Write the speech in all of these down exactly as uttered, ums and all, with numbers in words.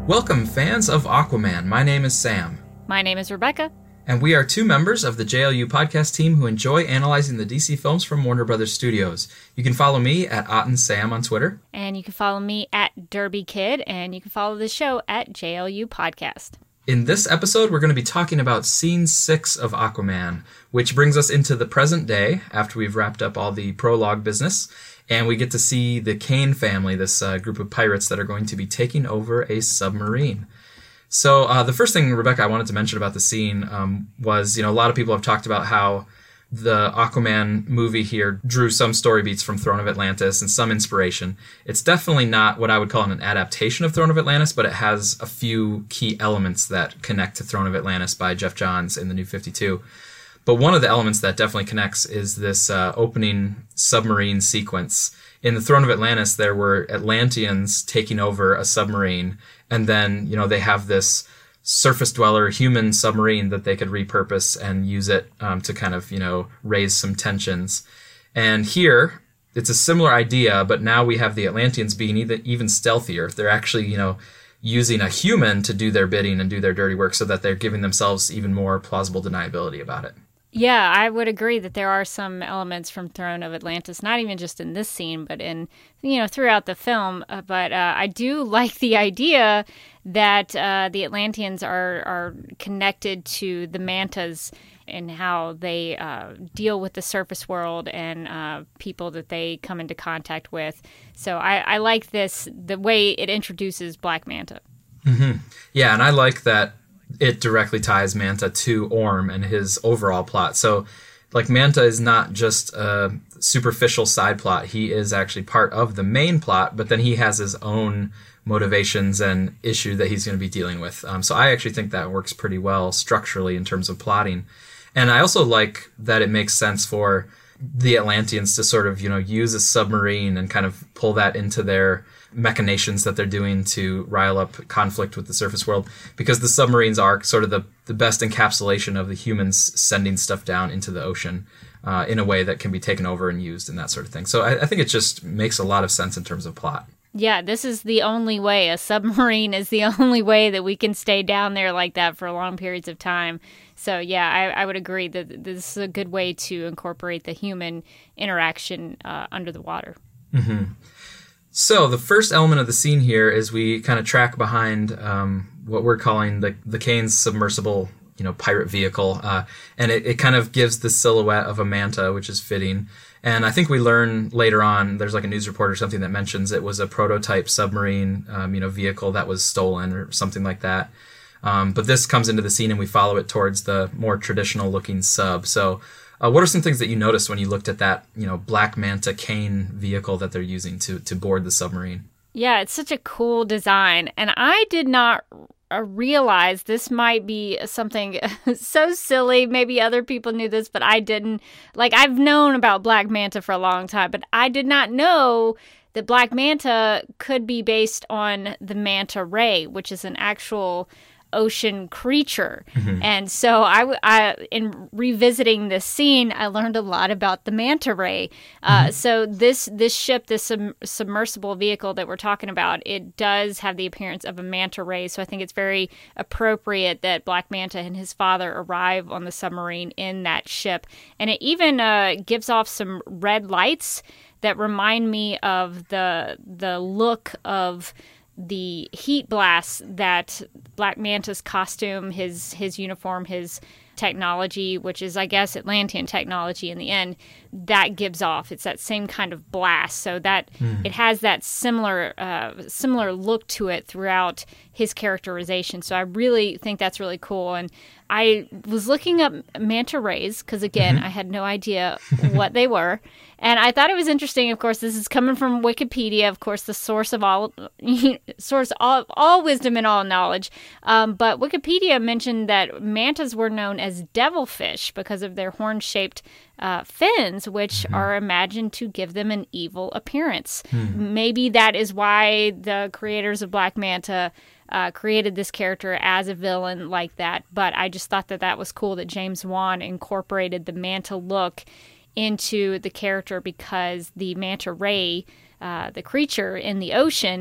Welcome, fans of Aquaman. My name is Sam. My name is Rebecca. And we are two members of the J L U podcast team who enjoy analyzing the D C films from Warner Brothers Studios. You can follow me at Otten Sam on Twitter. And you can follow me at Derby Kid, and you can follow the show at J L U Podcast. In this episode, we're going to be talking about Scene six of Aquaman, which brings us into the present day after we've wrapped up all the prologue business. And we get to see the Kane family, this uh, group of pirates that are going to be taking over a submarine. So uh, the first thing, Rebecca, I wanted to mention about the scene um, was, you know, a lot of people have talked about how the Aquaman movie here drew some story beats from Throne of Atlantis and some inspiration. It's definitely not what I would call an adaptation of Throne of Atlantis, but it has a few key elements that connect to Throne of Atlantis by Geoff Johns in the New fifty-two. But one of the elements that definitely connects is this uh, opening submarine sequence. In the Throne of Atlantis, there were Atlanteans taking over a submarine, and then, you know, they have this surface dweller human submarine that they could repurpose and use it um, to kind of, you know, raise some tensions. And here, it's a similar idea, but now we have the Atlanteans being even, even stealthier. They're actually, you know, using a human to do their bidding and do their dirty work so that they're giving themselves even more plausible deniability about it. Yeah, I would agree that there are some elements from Throne of Atlantis, not even just in this scene, but in, you know, throughout the film. Uh, but uh, I do like the idea that uh, the Atlanteans are, are connected to the mantas and how they uh, deal with the surface world and uh, people that they come into contact with. So I, I like this, the way it introduces Black Manta. Mm-hmm. Yeah, and I like that it directly ties Manta to Orm and his overall plot. So, like, Manta is not just a superficial side plot. He is actually part of the main plot, but then he has his own motivations and issue that he's going to be dealing with. Um, so I actually think that works pretty well structurally in terms of plotting. And I also like that it makes sense for the Atlanteans to sort of, you know, use a submarine and kind of pull that into their machinations that they're doing to rile up conflict with the surface world, because the submarines are sort of the, the best encapsulation of the humans sending stuff down into the ocean uh, in a way that can be taken over and used and that sort of thing. So I, I think it just makes a lot of sense in terms of plot. Yeah, this is the only way. A submarine is the only way that we can stay down there like that for long periods of time. So, yeah, I, I would agree that this is a good way to incorporate the human interaction uh, under the water. Mm-hmm. So the first element of the scene here is we kind of track behind um, what we're calling the the Kane's submersible, you know, pirate vehicle, uh, and it, it kind of gives the silhouette of a manta, which is fitting. And I think we learn later on, there's like a news report or something that mentions it was a prototype submarine, um, you know, vehicle that was stolen or something like that. Um, but this comes into the scene and we follow it towards the more traditional looking sub. So uh, what are some things that you noticed when you looked at that, you know, Black Manta Kane vehicle that they're using to, to board the submarine? Yeah, it's such a cool design. And I did not uh, realize this might be something so silly. Maybe other people knew this, but I didn't. Like, I've known about Black Manta for a long time, but I did not know that Black Manta could be based on the manta ray, which is an actual ocean creature. Mm-hmm. And so I, I, in revisiting this scene, I learned a lot about the manta ray. Uh, mm-hmm. So this this ship, this sub- submersible vehicle that we're talking about, it does have the appearance of a manta ray. So I think it's very appropriate that Black Manta and his father arrive on the submarine in that ship. And it even uh, gives off some red lights that remind me of the the look of the heat blasts that Black Manta's costume, his his uniform, his technology, which is, I guess, Atlantean technology in the end, that gives off. It's that same kind of blast. So that mm. it has that similar uh, similar look to it throughout his characterization. So I really think that's really cool. And I was looking up manta rays because, again, mm-hmm. I had no idea what they were. And I thought it was interesting. Of course, this is coming from Wikipedia, of course, the source of all source all, all wisdom and all knowledge. Um, but Wikipedia mentioned that mantas were known as devilfish because of their horn-shaped uh, fins, which mm-hmm. are imagined to give them an evil appearance. Mm. Maybe that is why the creators of Black Manta Uh, created this character as a villain like that. But I just thought that that was cool that James Wan incorporated the manta look into the character, because the manta ray, uh, the creature in the ocean,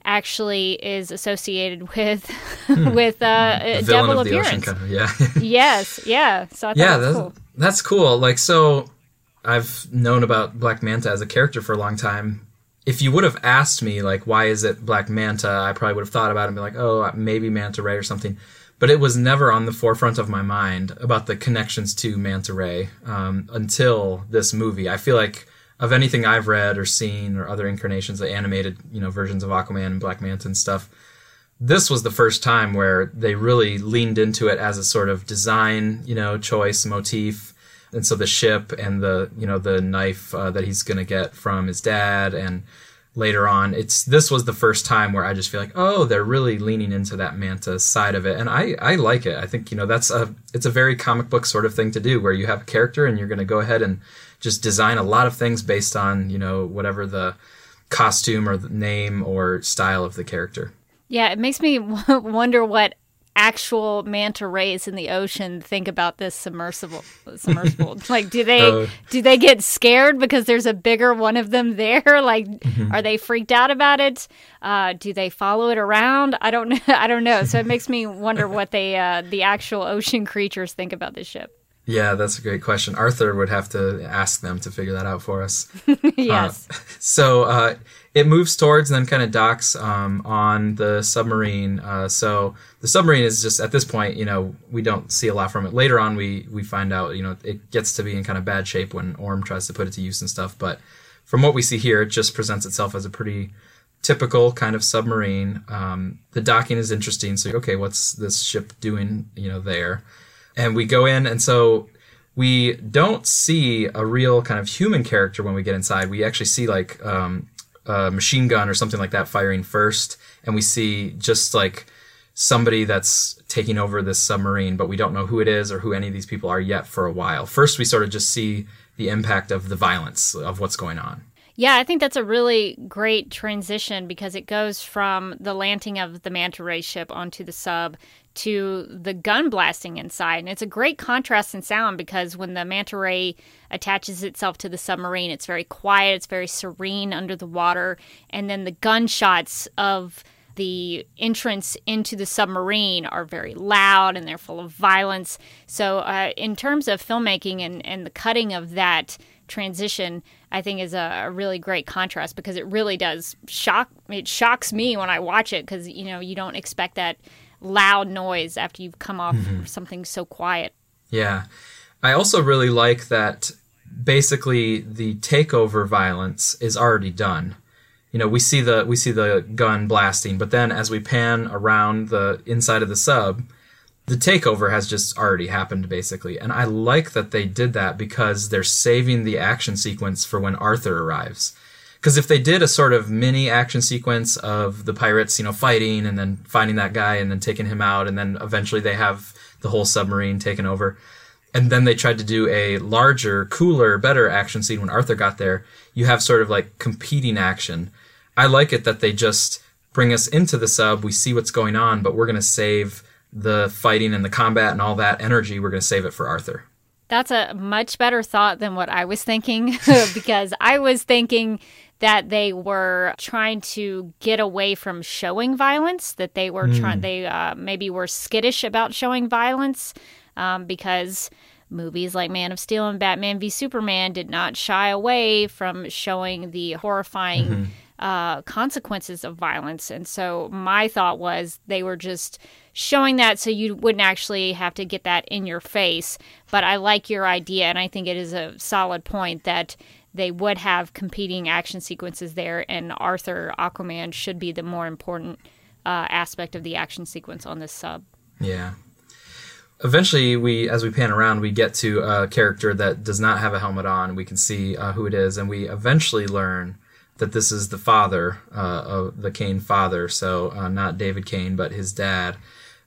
actually is associated with with uh, a the villain devil of the appearance. ocean, kind of, yeah. Yes, yeah. So I thought yeah, that was that's cool. that's cool. Like, so I've known about Black Manta as a character for a long time. If you would have asked me, like, why is it Black Manta, I probably would have thought about it and be like, oh, maybe Manta Ray or something. But it was never on the forefront of my mind about the connections to Manta Ray um, until this movie. I feel like of anything I've read or seen or other incarnations, the animated, you know, versions of Aquaman and Black Manta and stuff, this was the first time where they really leaned into it as a sort of design, you know, choice, motif. And so the ship and the, you know, the knife uh, that he's going to get from his dad, and later on, it's this was the first time where I just feel like, oh, they're really leaning into that Manta side of it. And I, I like it. I think, you know, that's a, it's a very comic book sort of thing to do, where you have a character and you're going to go ahead and just design a lot of things based on, you know, whatever the costume or the name or style of the character. Yeah, it makes me wonder what actual manta rays in the ocean think about this submersible. Submersible, like, do they uh, do they get scared because there's a bigger one of them there? Like, mm-hmm. Are they freaked out about it? Uh, do they follow it around? I don't know. I don't know. So it makes me wonder what they uh, the actual ocean creatures think about this ship. Yeah, that's a great question. Arthur would have to ask them to figure that out for us. Yes. Uh, so uh, it moves towards and then kind of docks um, on the submarine. Uh, so the submarine is just, at this point, you know, we don't see a lot from it. Later on, we we find out, you know, it gets to be in kind of bad shape when Orm tries to put it to use and stuff. But from what we see here, it just presents itself as a pretty typical kind of submarine. Um, the docking is interesting. So, okay, what's this ship doing, you know, there? And we go in, and so we don't see a real kind of human character when we get inside. We actually see like um, a machine gun or something like that firing first, and we see just like somebody that's taking over this submarine, but we don't know who it is or who any of these people are yet for a while. First, we sort of just see the impact of the violence of what's going on. Yeah, I think that's a really great transition, because it goes from the landing of the Manta Ray ship onto the sub to the gun blasting inside. And it's a great contrast in sound, because when the Manta Ray attaches itself to the submarine, it's very quiet, it's very serene under the water. And then the gunshots of the entrance into the submarine are very loud and they're full of violence. So uh, in terms of filmmaking and, and the cutting of that transition, I think is a, a really great contrast, because it really does shock. It shocks me when I watch it, because, you know, you don't expect that loud noise after you've come off mm-hmm. something so quiet. Yeah. I also really like that basically the takeover violence is already done. You know, we see the we see the gun blasting, but then as we pan around the inside of the sub, the takeover has just already happened, basically. And I like that they did that, because they're saving the action sequence for when Arthur arrives. Because if they did a sort of mini action sequence of the pirates, you know, fighting and then finding that guy and then taking him out, and then eventually they have the whole submarine taken over, and then they tried to do a larger, cooler, better action scene when Arthur got there, you have sort of like competing action. I like it that they just bring us into the sub, we see what's going on, but we're going to save the fighting and the combat and all that energy, we're going to save it for Arthur. That's a much better thought than what I was thinking, because I was thinking that they were trying to get away from showing violence, that they were mm. trying, they uh, maybe were skittish about showing violence, um, because movies like Man of Steel and Batman v Superman did not shy away from showing the horrifying mm-hmm. uh, consequences of violence. And so my thought was they were just showing that so you wouldn't actually have to get that in your face. But I like your idea, and I think it is a solid point that they would have competing action sequences there, and Arthur, Aquaman, should be the more important uh, aspect of the action sequence on this sub. Yeah. Eventually, we, as we pan around, we get to a character that does not have a helmet on. We can see uh, who it is, and we eventually learn that this is the father, uh, of the Kane father, so uh, not David Kane, but his dad.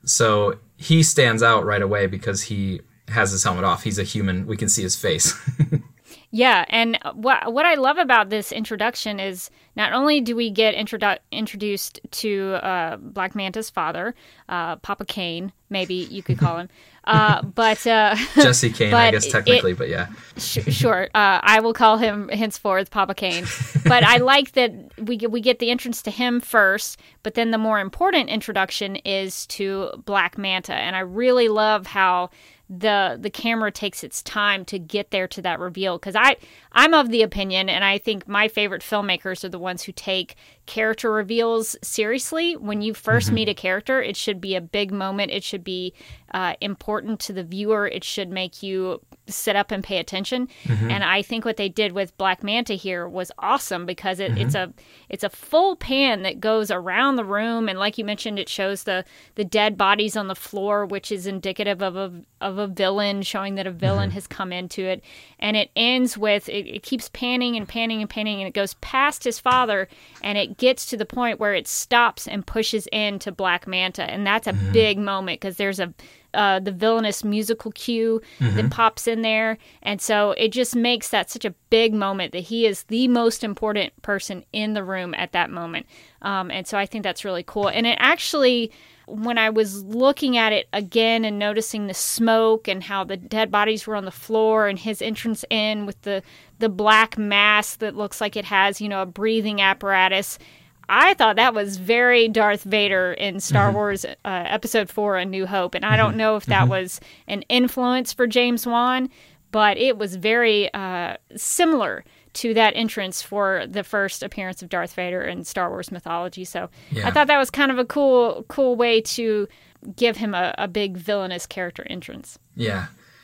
So he stands out right away because he has his helmet off. He's a human. We can see his face. Yeah, and what what I love about this introduction is not only do we get introdu- introduced to uh, Black Manta's father, uh, Papa Kane, maybe you could call him, uh, but uh, Jesse Kane, but I guess technically, it, but yeah, sh- sure. Uh, I will call him henceforth Papa Kane. But I like that we get, we get the entrance to him first, but then the more important introduction is to Black Manta, and I really love how the the camera takes its time to get there to that reveal, because I I'm of the opinion, and I think my favorite filmmakers are the ones who take character reveals seriously. When you first mm-hmm. meet a character, it should be a big moment. It should be uh, important to the viewer. It should make you sit up and pay attention. Mm-hmm. And I think what they did with Black Manta here was awesome, because it, mm-hmm. it's a it's a full pan that goes around the room, and like you mentioned, it shows the the dead bodies on the floor, which is indicative of a of a villain, showing that a villain mm-hmm. has come into it. And it ends with it, it keeps panning and panning and panning, and it goes past his father, and it gets to the point where it stops and pushes into Black Manta, and that's a mm-hmm. big moment, because there's a Uh, the villainous musical cue mm-hmm. that pops in there. And so it just makes that such a big moment that he is the most important person in the room at that moment. Um, and so I think that's really cool. And it actually, when I was looking at it again and noticing the smoke and how the dead bodies were on the floor, and his entrance in with the, the black mask that looks like it has, you know, a breathing apparatus, I thought that was very Darth Vader in Star mm-hmm. Wars uh, Episode four, A New Hope. And I don't know if that mm-hmm. was an influence for James Wan, but it was very uh, similar to that entrance for the first appearance of Darth Vader in Star Wars mythology. So yeah. I thought that was kind of a cool cool way to give him a, a big villainous character entrance. Yeah.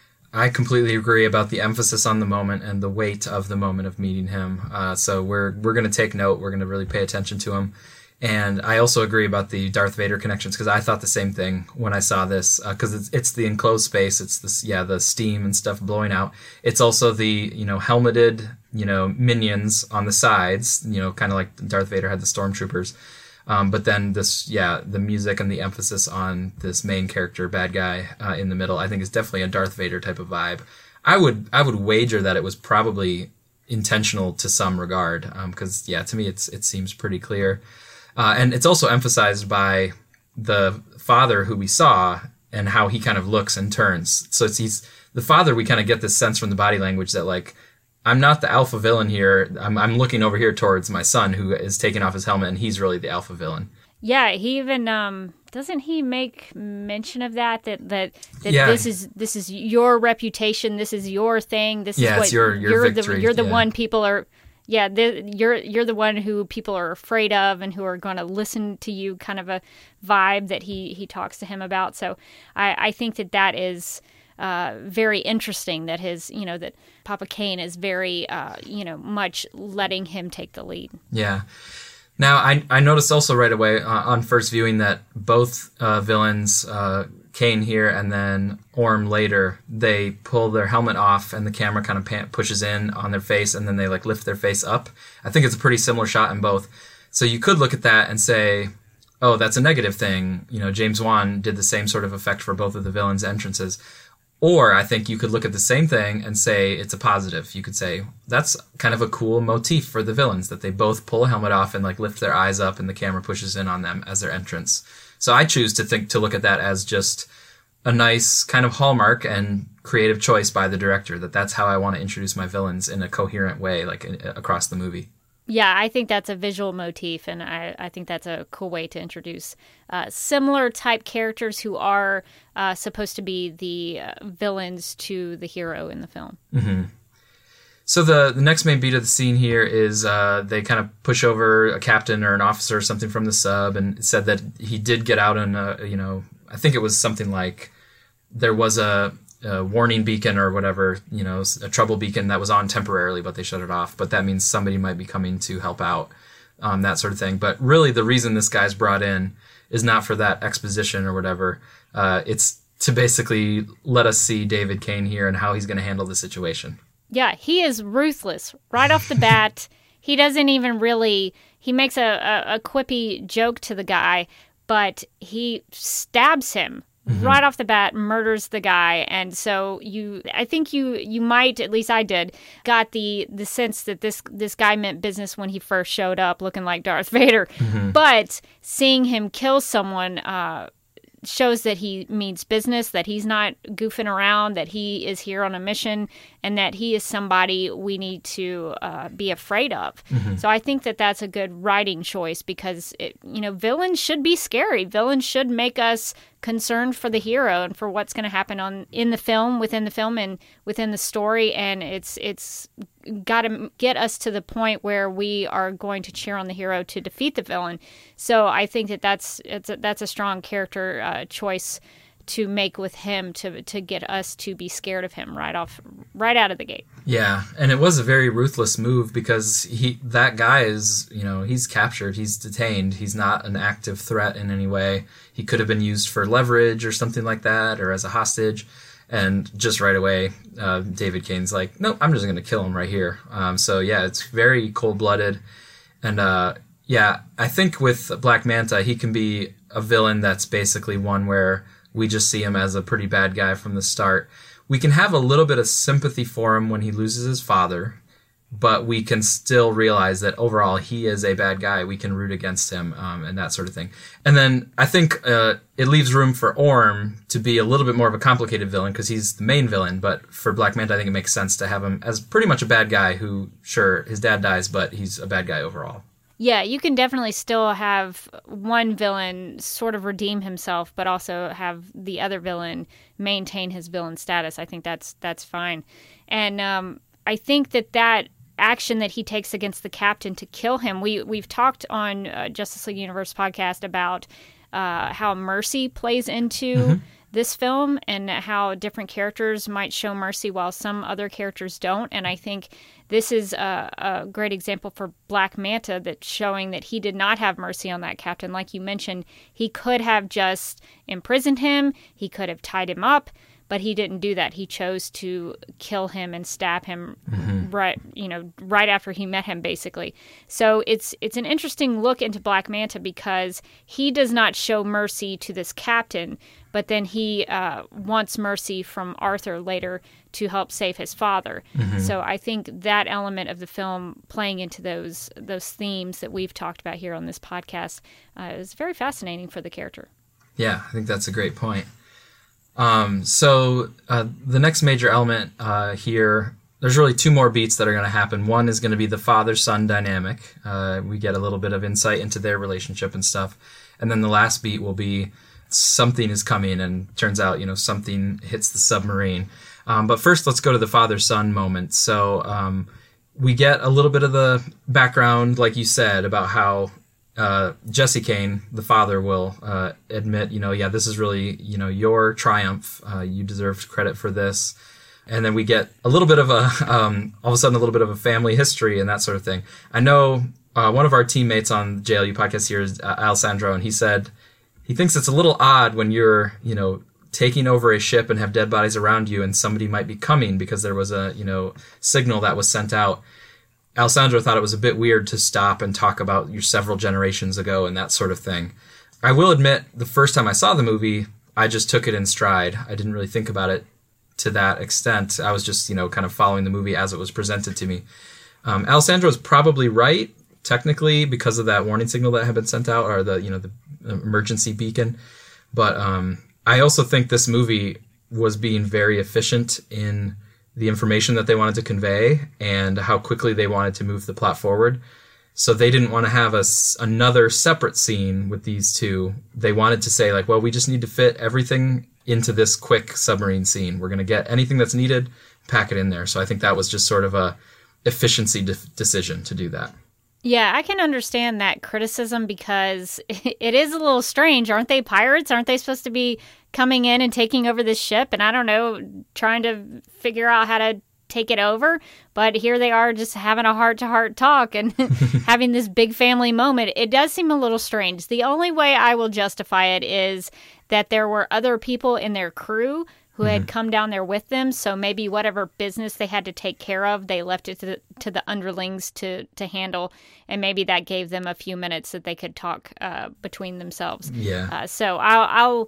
I completely agree about the emphasis on the moment and the weight of the moment of meeting him. Uh, so we're we're going to take note. We're going to really pay attention to him. And I also agree about the Darth Vader connections, because I thought the same thing when I saw this, because uh, it's it's the enclosed space. It's this yeah the steam and stuff blowing out. It's also the you know helmeted you know minions on the sides. You know, kind of like Darth Vader had the stormtroopers. Um, but then this, yeah, the music and the emphasis on this main character, bad guy, uh, in the middle, I think is definitely a Darth Vader type of vibe. I would, I would wager that it was probably intentional to some regard, because um, yeah, to me, it's it seems pretty clear, uh, and it's also emphasized by the father who we saw and how he kind of looks and turns. So it's he's the father. We kind of get this sense from the body language that like, I'm not the alpha villain here. I'm, I'm looking over here towards my son, who is taking off his helmet, and he's really the alpha villain. Yeah, he even um, doesn't he make mention of that that that, that yeah. this is this is your reputation, this is your thing, this yeah, is what it's your, your you're victory. the you're the yeah. one people are yeah the, you're you're the one who people are afraid of and who are going to listen to you, kind of a vibe that he he talks to him about. So I, I think that that is. Uh, very interesting that his, you know, that Papa Kane is very, uh, you know, much letting him take the lead. Yeah. Now, I I noticed also right away uh, on first viewing that both uh, villains, uh, Kane here and then Orm later, they pull their helmet off and the camera kind of pan- pushes in on their face, and then they like lift their face up. I think it's a pretty similar shot in both. So you could look at that and say, oh, that's a negative thing. You know, James Wan did the same sort of effect for both of the villains' entrances. Or I think you could look at the same thing and say it's a positive. You could say that's kind of a cool motif for the villains, that they both pull a helmet off and like lift their eyes up and the camera pushes in on them as their entrance. So I choose to think to look at that as just a nice kind of hallmark and creative choice by the director, that that's how I want to introduce my villains in a coherent way, like in, across the movie. Yeah, I think that's a visual motif, and I, I think that's a cool way to introduce uh, similar type characters who are uh, supposed to be the uh, villains to the hero in the film. Mm-hmm. So the, the next main beat of the scene here is uh, they kind of push over a captain or an officer or something from the sub, and it said that he did get out on, a, you know, I think it was something like there was a... a warning beacon or whatever, you know, a trouble beacon that was on temporarily, but they shut it off. But that means somebody might be coming to help out, um, that sort of thing. But really the reason this guy's brought in is not for that exposition or whatever. Uh, it's to basically let us see David Kane here and how he's going to handle the situation. Yeah, he is ruthless right off the bat. He doesn't even really, he makes a, a, a quippy joke to the guy, but he stabs him mm-hmm. right off the bat murders the guy. And so you, I think you, you might, at least I did, got the, the sense that this, this guy meant business when he first showed up looking like Darth Vader. Mm-hmm. But seeing him kill someone, uh, shows that he means business, that he's not goofing around, that he is here on a mission, and that he is somebody we need to uh, be afraid of. Mm-hmm. So I think that that's a good writing choice because, it, you know, villains should be scary. Villains should make us concerned for the hero and for what's going to happen on in the film, within the film, and within the story. And it's it's got to get us to the point where we are going to cheer on the hero to defeat the villain. So I think that that's it's a, that's a strong character uh, choice to make with him to to get us to be scared of him right off right out of the gate. Yeah, and it was a very ruthless move because he that guy is, you know, he's captured, he's detained, he's not an active threat in any way. He could have been used for leverage or something like that, or as a hostage. And just right away, uh, David Cain's like, nope, I'm just going to kill him right here. Um, so yeah, it's very cold-blooded. And uh, yeah, I think with Black Manta, he can be a villain that's basically one where we just see him as a pretty bad guy from the start. We can have a little bit of sympathy for him when he loses his father, but we can still realize that overall he is a bad guy. We can root against him um, and that sort of thing. And then I think uh, it leaves room for Orm to be a little bit more of a complicated villain because he's the main villain. But for Black Manta, I think it makes sense to have him as pretty much a bad guy who, sure, his dad dies, but he's a bad guy overall. Yeah, you can definitely still have one villain sort of redeem himself, but also have the other villain maintain his villain status. I think that's that's fine. And um, I think that that action that he takes against the captain to kill him, we, we've talked on uh, Justice League Universe podcast about uh, how mercy plays into mm-hmm. this film and how different characters might show mercy while some other characters don't. And I think this is a, a great example for Black Manta that's showing that he did not have mercy on that captain. Like you mentioned, he could have just imprisoned him. He could have tied him up, but he didn't do that. He chose to kill him and stab him mm-hmm. right, you know, right after he met him, basically. So it's it's an interesting look into Black Manta because he does not show mercy to this captain, but then he uh, wants mercy from Arthur later to help save his father. Mm-hmm. So I think that element of the film playing into those those themes that we've talked about here on this podcast uh, is very fascinating for the character. Yeah, I think that's a great point. Um, so uh, the next major element uh, here, there's really two more beats that are going to happen. One is going to be the father-son dynamic. Uh, we get a little bit of insight into their relationship and stuff. And then the last beat will be something is coming, and turns out, you know, something hits the submarine. Um, but first, let's go to the father-son moment. So um, we get a little bit of the background, like you said, about how uh, Jesse Cain, the father, will uh, admit, you know, yeah, this is really, you know, your triumph. Uh, you deserved credit for this. And then we get a little bit of a, um, all of a sudden, a little bit of a family history and that sort of thing. I know uh, one of our teammates on the J L U podcast here is uh, Alessandro, and he said he thinks it's a little odd when you're, you know, taking over a ship and have dead bodies around you and somebody might be coming because there was a, you know, signal that was sent out. Alessandro thought it was a bit weird to stop and talk about your several generations ago and that sort of thing. I will admit, the first time I saw the movie, I just took it in stride. I didn't really think about it to that extent. I was just, you know, kind of following the movie as it was presented to me. Um, Alessandro is probably right, technically, because of that warning signal that had been sent out, or the, you know, the emergency beacon. But um, I also think this movie was being very efficient in the information that they wanted to convey and how quickly they wanted to move the plot forward. So they didn't want to have a, another separate scene with these two. They wanted to say, like, well, we just need to fit everything into this quick submarine scene. We're going to get anything that's needed, pack it in there. So I think that was just sort of a efficiency de- decision to do that. Yeah, I can understand that criticism because it is a little strange. Aren't they pirates? Aren't they supposed to be coming in and taking over this ship? And I don't know, trying to figure out how to take it over. But here they are just having a heart-to-heart talk and having this big family moment. It does seem a little strange. The only way I will justify it is that there were other people in their crew who mm-hmm. had come down there with them. So maybe whatever business they had to take care of, they left it to the, to the underlings to, to handle. And maybe that gave them a few minutes that they could talk uh, between themselves. Yeah. Uh, so I'll, I'll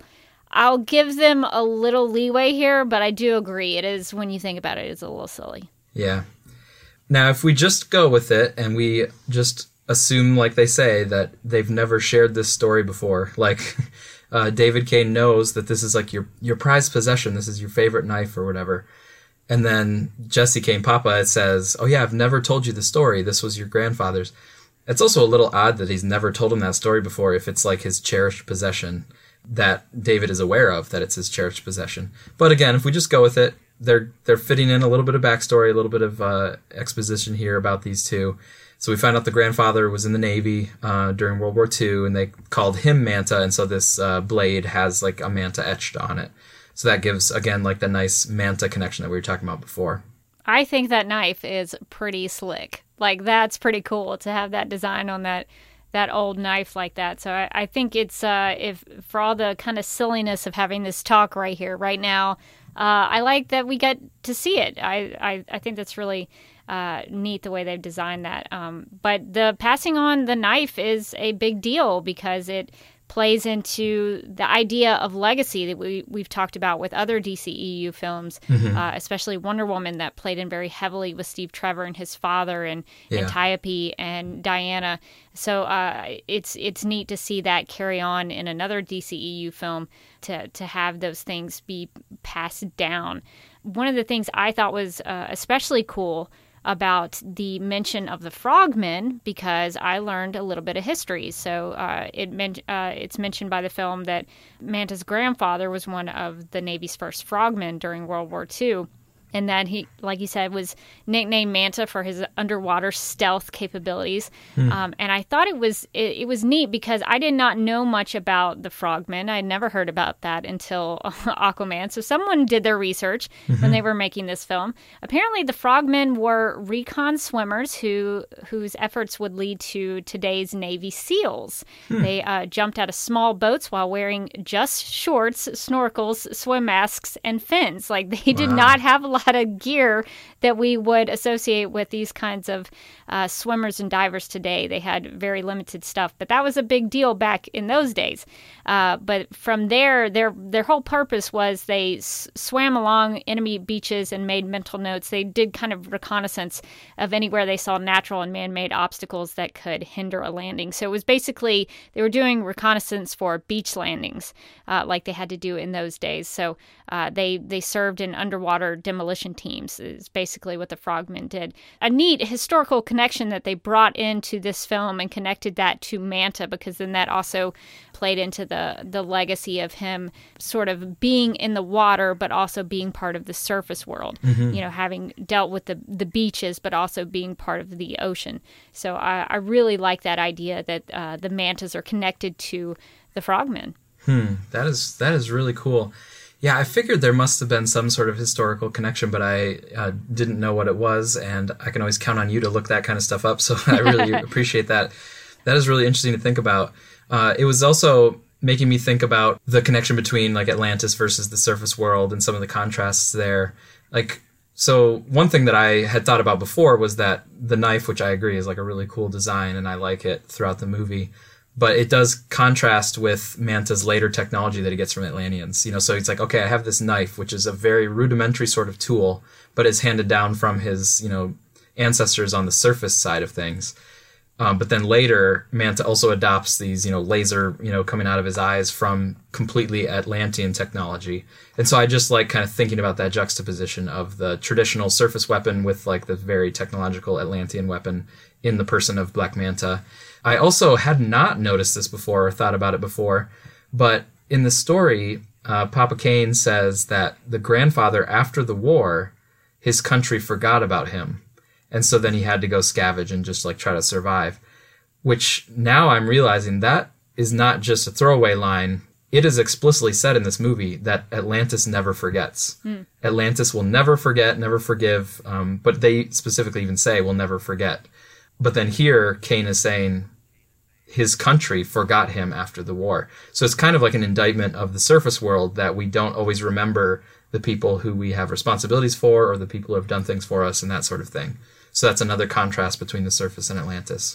I'll give them a little leeway here, but I do agree. It is, when you think about it, it's a little silly. Yeah. Now, if we just go with it and we just assume, like they say, that they've never shared this story before, like uh, David Kane knows that this is like your, your prized possession, this is your favorite knife or whatever. And then Jesse Kane Papa says, oh yeah, I've never told you the story. This was your grandfather's. It's also a little odd that he's never told him that story before if it's like his cherished possession that David is aware of, that it's his cherished possession. But again, if we just go with it, they're they're fitting in a little bit of backstory, a little bit of uh, exposition here about these two. So we find out the grandfather was in the Navy uh, during World War Two, and they called him Manta, and so this uh, blade has like a Manta etched on it. So that gives, again, like the nice Manta connection that we were talking about before. I think that knife is pretty slick. Like, that's pretty cool to have that design on that that old knife like that. So I, I think it's, uh, if for all the kind of silliness of having this talk right here, right now, uh, I like that we get to see it. I, I, I think that's really uh, neat the way they've designed that. Um, but the passing on the knife is a big deal because it plays into the idea of legacy that we, we've talked about with other D C E U films, mm-hmm. uh, especially Wonder Woman, that played in very heavily with Steve Trevor and his father and, yeah. and Antiope and Diana. So uh, it's it's neat to see that carry on in another D C E U film, to, to have those things be passed down. One of the things I thought was uh, especially cool about the mention of the frogmen, because I learned a little bit of history. So uh, it men- uh, it's mentioned by the film that Manta's grandfather was one of the Navy's first frogmen during World War Two. And that he, like you said, was nicknamed Manta for his underwater stealth capabilities. Hmm. Um, and I thought it was it, it was neat because I did not know much about the frogmen. I had never heard about that until Aquaman. So someone did their research mm-hmm. when they were making this film. Apparently, the frogmen were recon swimmers who whose efforts would lead to today's Navy SEALs. Hmm. They uh, jumped out of small boats while wearing just shorts, snorkels, swim masks, and fins. Like, they did wow. not have a lot of gear that we would associate with these kinds of uh, swimmers and divers today. They had very limited stuff, but that was a big deal back in those days. Uh, but from there, their their whole purpose was they s- swam along enemy beaches and made mental notes. They did kind of reconnaissance of anywhere they saw natural and man-made obstacles that could hinder a landing. So it was basically, they were doing reconnaissance for beach landings, uh, like they had to do in those days. So uh, they, they served in underwater demolition teams, is basically what the frogmen did. A neat historical connection that they brought into this film and connected that to Manta, because then that also played into the, the legacy of him sort of being in the water, but also being part of the surface world, mm-hmm. you know, having dealt with the, the beaches, but also being part of the ocean. So I, I really like that idea that uh, the mantas are connected to the frogmen. Hmm, that is that is really cool. Yeah, I figured there must have been some sort of historical connection, but I uh, didn't know what it was, and I can always count on you to look that kind of stuff up, so I really appreciate that. That is really interesting to think about. Uh, it was also making me think about the connection between like Atlantis versus the surface world and some of the contrasts there. Like, so one thing that I had thought about before was that the knife, which I agree is like a really cool design, and I like it throughout the movie, but it does contrast with Manta's later technology that he gets from Atlanteans. You know, so it's like, okay, I have this knife, which is a very rudimentary sort of tool, but is handed down from his, you know, ancestors on the surface side of things. Um, but then later, Manta also adopts these, you know, laser, you know, coming out of his eyes from completely Atlantean technology. And so I just like kind of thinking about that juxtaposition of the traditional surface weapon with like the very technological Atlantean weapon in the person of Black Manta. I also had not noticed this before or thought about it before, but in the story, uh, Papa Kane says that the grandfather, after the war, his country forgot about him. And so then he had to go scavenge and just like try to survive, which now I'm realizing that is not just a throwaway line. It is explicitly said in this movie that Atlantis never forgets. Hmm. Atlantis will never forget, never forgive, um, but they specifically even say will never forget. But then here, Kane is saying his country forgot him after the war. So it's kind of like an indictment of the surface world that we don't always remember the people who we have responsibilities for or the people who have done things for us and that sort of thing. So that's another contrast between the surface and Atlantis.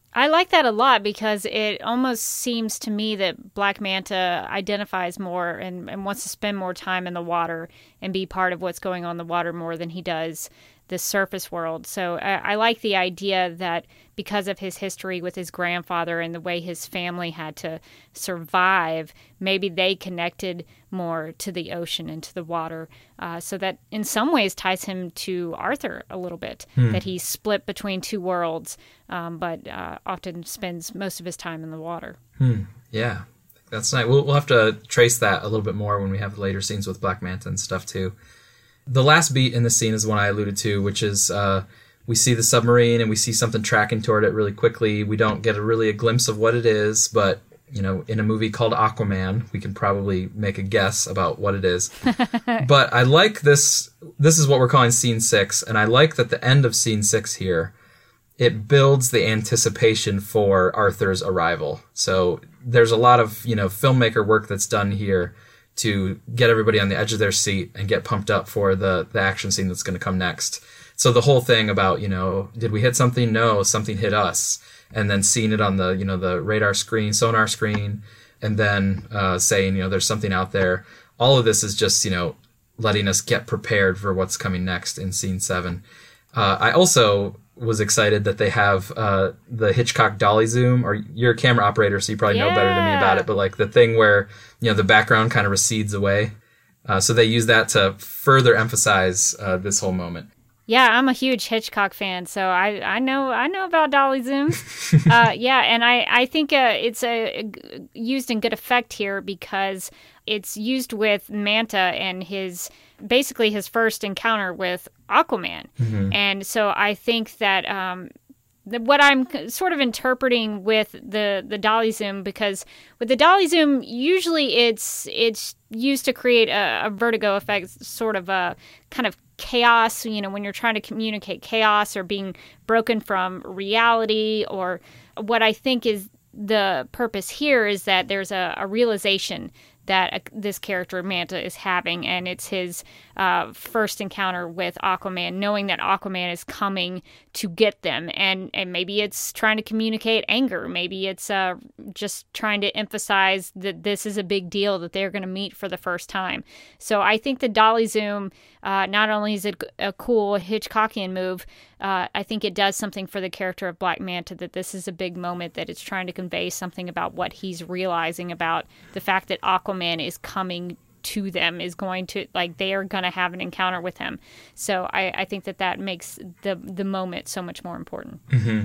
I like that a lot because it almost seems to me that Black Manta identifies more and, and wants to spend more time in the water and be part of what's going on in the water more than he does the surface world. So I, I like the idea that because of his history with his grandfather and the way his family had to survive, maybe they connected more to the ocean and to the water. Uh, so that in some ways ties him to Arthur a little bit, hmm. that he's split between two worlds, um, but uh, often spends most of his time in the water. Hmm. Yeah, that's nice. We'll, we'll have to trace that a little bit more when we have later scenes with Black Manta and stuff too. The last beat in the scene is the one I alluded to, which is uh, we see the submarine and we see something tracking toward it really quickly. We don't get a really a glimpse of what it is, but you know, in a movie called Aquaman, we can probably make a guess about what it is. But I like this. This is what we're calling scene six, and I like that the end of scene six here, it builds the anticipation for Arthur's arrival. So there's a lot of, you know, filmmaker work that's done here to get everybody on the edge of their seat and get pumped up for the, the action scene that's going to come next. So the whole thing about, you know, did we hit something? No, something hit us. And then seeing it on the, you know, the radar screen, sonar screen, and then uh, saying, you know, there's something out there. All of this is just, you know, letting us get prepared for what's coming next in scene seven. Uh, I also was excited that they have uh, the Hitchcock dolly zoom, or you're a camera operator, so you probably yeah. know better than me about it, but like the thing where, you know, the background kind of recedes away. Uh, so they use that to further emphasize uh, this whole moment. Yeah, I'm a huge Hitchcock fan, so I, I know I know about dolly zooms. uh, yeah, and I I think uh, it's a, a used in good effect here because it's used with Manta and his basically his first encounter with Aquaman, mm-hmm. and so I think that um, the, what I'm sort of interpreting with the the dolly zoom, because with the dolly zoom usually it's it's used to create a, a vertigo effect, sort of a kind of chaos, you know, when you're trying to communicate chaos or being broken from reality. Or what I think is the purpose here is that there's a, a realization that a, this character Manta is having, and it's his uh, first encounter with Aquaman, knowing that Aquaman is coming to get them, and and maybe it's trying to communicate anger, maybe it's uh, just trying to emphasize that this is a big deal that they're going to meet for the first time. So I think the dolly zoom, uh, not only is it a cool Hitchcockian move, uh, I think it does something for the character of Black Manta, that this is a big moment, that it's trying to convey something about what he's realizing about the fact that Aquaman is coming to them, is going to, like, they are going to have an encounter with him. So I, I think that that makes the the moment so much more important. Mm-hmm.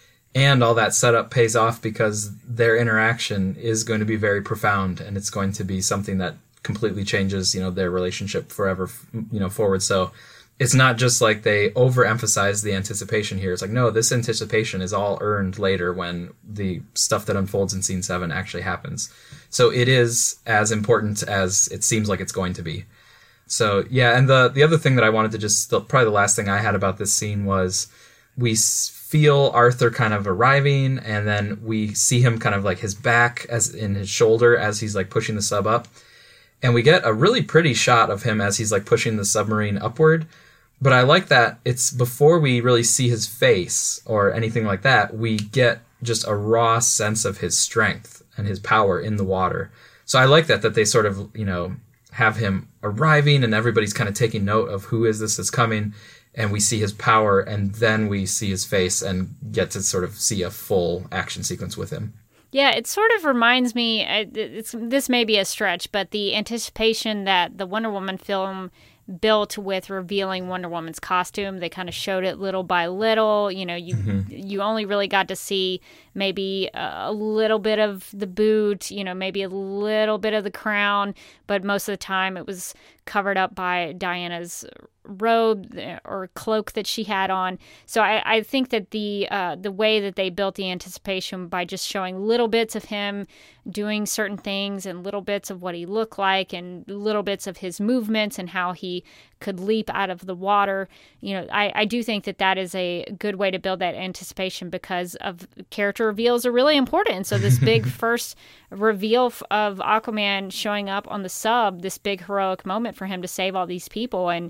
And all that setup pays off because their interaction is going to be very profound, and it's going to be something that completely changes, you know, their relationship forever, you know, forward. So it's not just like they overemphasize the anticipation here. It's like, no, this anticipation is all earned later when the stuff that unfolds in scene seven actually happens. So it is as important as it seems like it's going to be. So, yeah, and the, the other thing that I wanted to just, the, probably the last thing I had about this scene was we feel Arthur kind of arriving, and then we see him kind of like his back as in his shoulder as he's like pushing the sub up. And we get a really pretty shot of him as he's like pushing the submarine upward. But I like that it's before we really see his face or anything like that, we get just a raw sense of his strength and his power in the water. So I like that, that they sort of, you know, have him arriving and everybody's kind of taking note of who is this that's coming, and we see his power, and then we see his face and get to sort of see a full action sequence with him. Yeah, it sort of reminds me, it's, this may be a stretch, but the anticipation that the Wonder Woman film built with revealing Wonder Woman's costume. They kind of showed it little by little. You know, you mm-hmm. you only really got to see maybe a little bit of the boot, you know, maybe a little bit of the crown, but most of the time it was covered up by Diana's robe or cloak that she had on. So I, I think that the uh, the way that they built the anticipation by just showing little bits of him doing certain things and little bits of what he looked like and little bits of his movements and how he could leap out of the water. You know, I, I do think that that is a good way to build that anticipation, because of character reveals are really important. So this big first reveal of Aquaman showing up on the sub, this big heroic moment for him to save all these people, and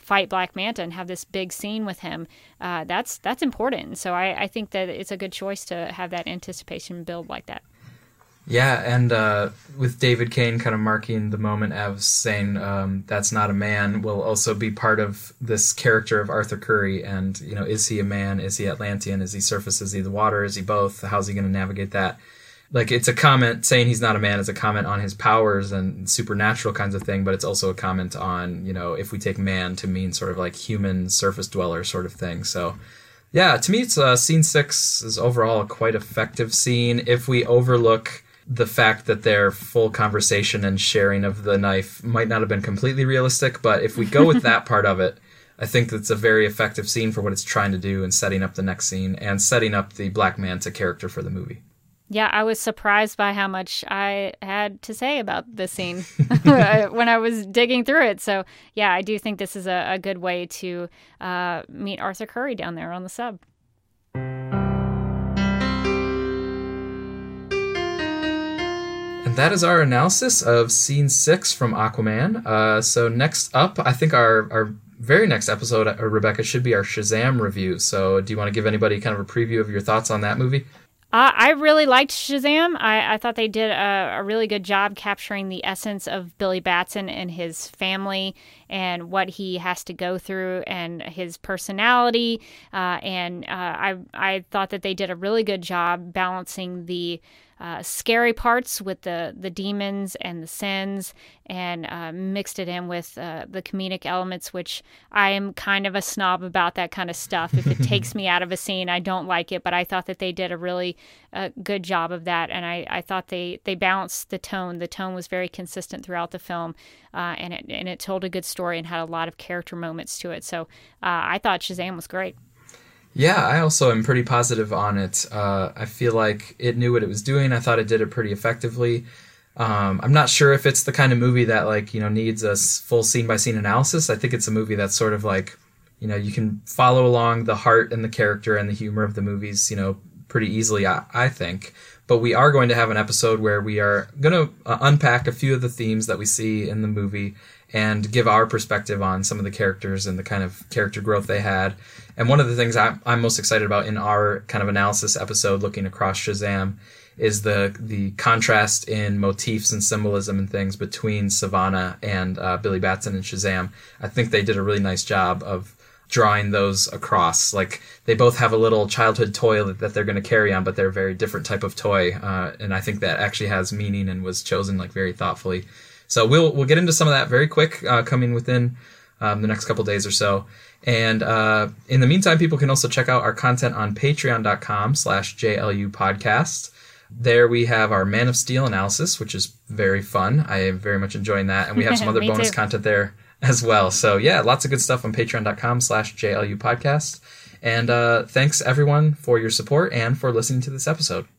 fight Black Manta and have this big scene with him, uh, that's that's important. So I, I think that it's a good choice to have that anticipation build like that. Yeah, and uh, with David Kane kind of marking the moment as saying um, that's not a man will also be part of this character of Arthur Curry. And, you know, is he a man? Is he Atlantean? Is he surface? Is he the water? Is he both? How's he going to navigate that? Like, it's a comment, saying he's not a man is a comment on his powers and supernatural kinds of thing, but it's also a comment on, you know, if we take man to mean sort of like human surface dweller sort of thing. So, yeah, to me, it's uh, scene six is overall a quite effective scene. If we overlook the fact that their full conversation and sharing of the knife might not have been completely realistic, but if we go with that part of it, I think that's a very effective scene for what it's trying to do and setting up the next scene and setting up the Black Manta character for the movie. Yeah, I was surprised by how much I had to say about this scene when I was digging through it. So, yeah, I do think this is a, a good way to uh, meet Arthur Curry down there on the sub. And that is our analysis of scene six from Aquaman. Uh, so next up, I think our, our very next episode, uh, Rebecca, should be our Shazam review. So do you want to give anybody kind of a preview of your thoughts on that movie? Uh, I really liked Shazam. I, I thought they did a, a really good job capturing the essence of Billy Batson and his family and what he has to go through and his personality. Uh, and uh, I I thought that they did a really good job balancing the uh, scary parts with the, the demons and the sins and uh, mixed it in with uh, the comedic elements, which I am kind of a snob about that kind of stuff. If it takes me out of a scene, I don't like it, but I thought that they did a really uh, good job of that. And I, I thought they, they balanced the tone. The tone was very consistent throughout the film, uh, and it and it told a good story and had a lot of character moments to it. So uh, I thought Shazam was great. Yeah, I also am pretty positive on it. Uh, I feel like it knew what it was doing. I thought it did it pretty effectively. Um, I'm not sure if it's the kind of movie that, like, you know, needs a full scene-by-scene analysis. I think it's a movie that's sort of like, you know, you can follow along the heart and the character and the humor of the movies, you know, pretty easily, I, I think. But we are going to have an episode where we are going to uh, unpack a few of the themes that we see in the movie and give our perspective on some of the characters and the kind of character growth they had. And one of the things I'm, I'm most excited about in our kind of analysis episode looking across Shazam is the the contrast in motifs and symbolism and things between Savannah and uh, Billy Batson and Shazam. I think they did a really nice job of drawing those across. Like, they both have a little childhood toy that, that they're going to carry on, but they're a very different type of toy. Uh, and I think that actually has meaning and was chosen like very thoughtfully. So we'll we'll get into some of that very quick, uh, coming within um, the next couple days or so. And uh, in the meantime, people can also check out our content on patreon.com slash JLU podcast. There we have our Man of Steel analysis, which is very fun. I am very much enjoying that. And we have some other bonus too. content there as well. So yeah, lots of good stuff on patreon.com slash JLU podcast. And uh, thanks everyone for your support and for listening to this episode.